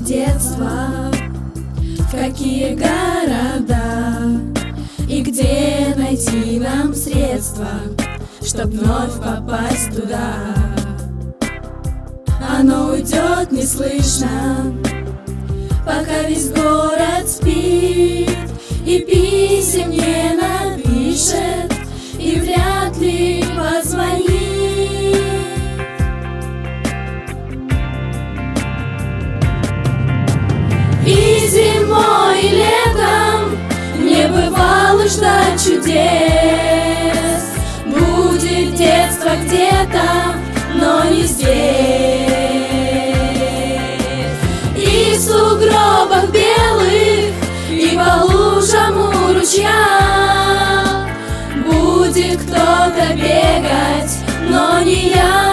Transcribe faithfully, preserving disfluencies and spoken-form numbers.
будет детство, в какие города и где найти нам средства, чтоб вновь попасть туда. Оно уйдет неслышно, пока весь город спит, и писем не напишет, и вряд ли позвонит. И зимой, и летом не бывало ждать чудес. Будет детство где-то, но не здесь. И в сугробах белых, и по лужам у ручья будет кто-то бегать, но не я.